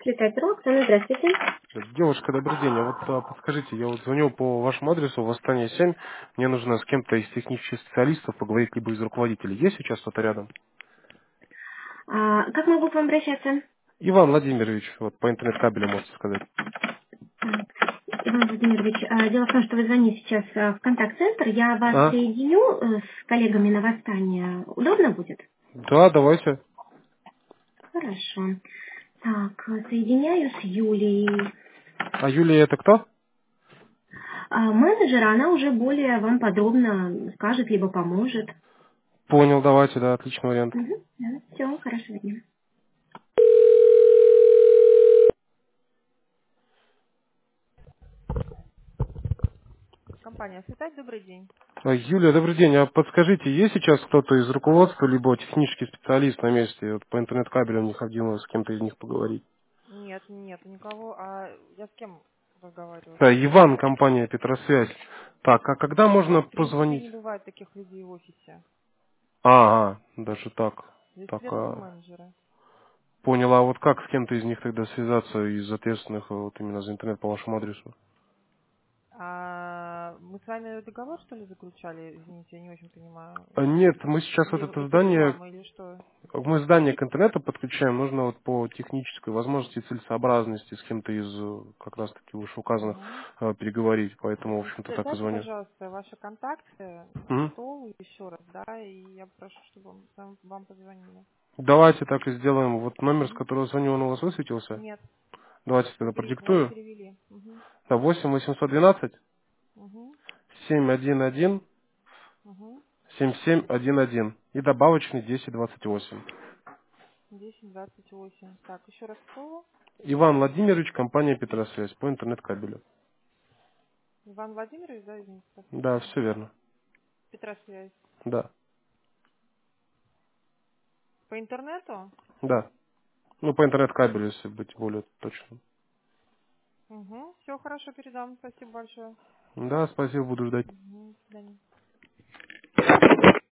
Летатель Оксана, здравствуйте. Девушка, добрый день. Подскажите, я вот звоню по вашему адресу Восстание 7. Мне нужно с кем-то из технических специалистов поговорить, либо из руководителей. Есть сейчас кто-то рядом? Как могу к вам обращаться? Иван Владимирович, вот по интернет-кабелю можете сказать. Иван Владимирович, дело в том, что вы звоните сейчас в контакт-центр. Я вас А? соединю с коллегами на восстание. Удобно будет? Да, давайте. Хорошо. Так, соединяю с Юлией. А Юлия это кто? Менеджер, она уже более вам подробно скажет, либо поможет. Понял, давайте, да, отличный вариант. Угу. Да, все, хорошего дня. Компания «Светать», добрый день. Юлия, добрый день. А подскажите, есть сейчас кто-то из руководства, либо технический специалист на месте? Вот по интернет-кабелям необходимо с кем-то из них поговорить. Нет, нет, никого. А я с кем разговариваю Да, вообще? Иван, компания Петросвязь. Так, а когда можно В принципе, позвонить? не бывает таких людей в офисе. Даже так. Здесь Так, все топ-менеджеры. поняла. А вот как с кем-то из них тогда связаться из ответственных вот именно за интернет по вашему адресу? А мы с вами договор, что ли, заключали? Извините, я не очень понимаю. Нет, мы сейчас вот Или это это здание, реклама, или что? мы здание к интернету подключаем, нужно вот по технической возможности и целесообразности с кем-то из как раз таки вышеуказанных Угу. переговорить, поэтому, в общем-то, так и Дайте, звоню. пожалуйста, ваши контакты на Мгм. стол еще раз, да, и я прошу, чтобы вам позвонили. Давайте так и сделаем. Вот номер, с Угу. которого звоню, он у вас высветился? Нет, Давайте вы тогда вас продиктую. перевели. Угу. Да, 8 812 Угу. 711 Угу. 7711 и добавочный 1028. 10-28. Так, еще раз кто? Иван Владимирович, компания Петросвязь по интернет-кабелю. Иван Владимирович, да, извините, как Да, фамилия? все верно. Петросвязь. Да, По интернету? да. Ну, по интернет-кабелю, если быть более точным. Угу. Все хорошо, передам. Спасибо большое. Да, спасибо, буду ждать. Угу. До свидания.